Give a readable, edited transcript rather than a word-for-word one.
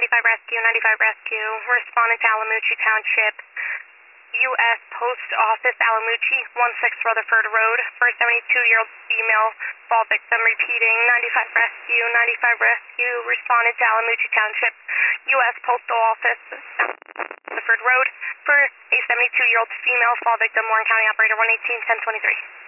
95 Rescue, 95 Rescue. Respondent to Alamucci Township. U.S. Post Office, Alamucci, 16 Rutherford Road. For a 72-year-old female fall victim repeating 95 Rescue, 95 Rescue. Respondent to Alamucci Township. U.S. Postal Office, Rutherford Road. For a 72-year-old female fall victim, Warren County Operator 118-1023.